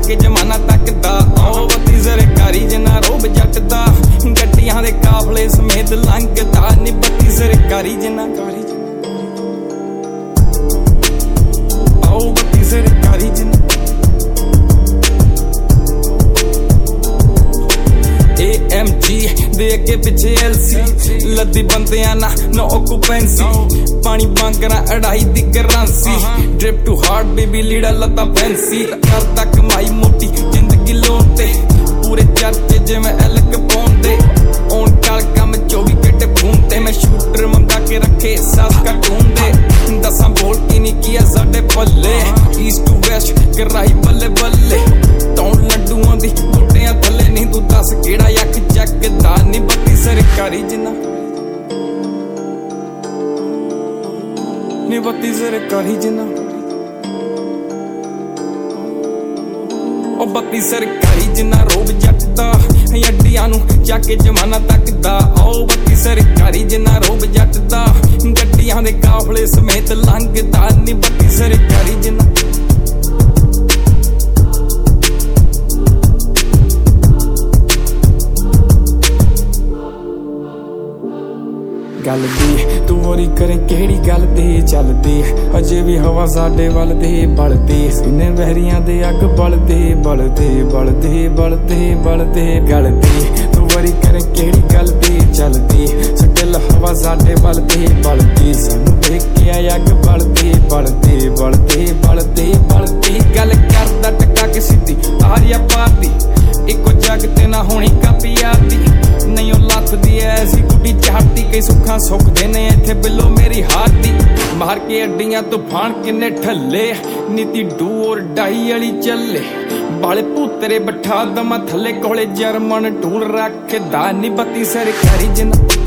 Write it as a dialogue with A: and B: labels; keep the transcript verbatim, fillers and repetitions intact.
A: जाके जमाना तकदा आओ बत्ती सरकारी जिन्ना रोब जट दा गड्डियां दे काफले समेत लंघदा नी बत्ती सरकारी जिन्ना आओ बत्ती सरकारी जिन्ना ए एम जी दे अगे पिछे एल सी लद्दी बंदियां ना नो ऑक्यूपेंसी पानी बांगरा अड़ाई दी currency drip too heart baby लीड़ा लता फैंसी करदा कमाई मोटी जिंदगी लोन ते पूरे चर्चे जिवें एलक पाउंदे ओन काल कम चौबी घंटे फोन ते मैं शूटर मंगा के रखे साथ कार्टून दे दसां बोल की नहीं किया साडे पल्ले ईस्ट टू वेस्ट कराई बल्ले बल्ले तौन लड्डूआं दी गोटियां थल्ले नहीं तू दस केड़ा यक चकदा नी बत्ती सरकारी जिन्ना नी बत्ती सरकारी जिन्ना ओ बत्ती सरकारी जिन्ना रोब जट दा अड्डियां नू जाके जमाना तकदा आओ बत्ती सरकारी जिन्ना रोब जट दा गड्डियां दे काफले समेत लंघदा नी बत्ती सरकारी जिन्ना गल दी तू वरी करे केड़ी गल दे चलदी अजे भी हवा साडे वल दे बलदी सीने बहरियां दे अग बलदे बलदे बलदे बलदे बलदे गल दी तू वरी करे केड़ी गल दे चलदी स्टिल हवा साडे वल दे बलदी सानू देख के अग बलदे बलदे बलदे बलदे बलदी गल करदा टक्का के सीधी आरिया पाती इको जग ते ना होनी कापी आती नहीं ओ लथ दी ऐसी गुड्डी चाहती कई सुखा सुख देने इत्थे बिलो मेरी हाथी मार के अड्डियां तूफान किन्ने ठल्ले नीति डू और डाई वाली चले बाले पुतरे बैठा दमा थले कोले जर्मन टूल रखदा नी बत्ती सरकारी जिन्ना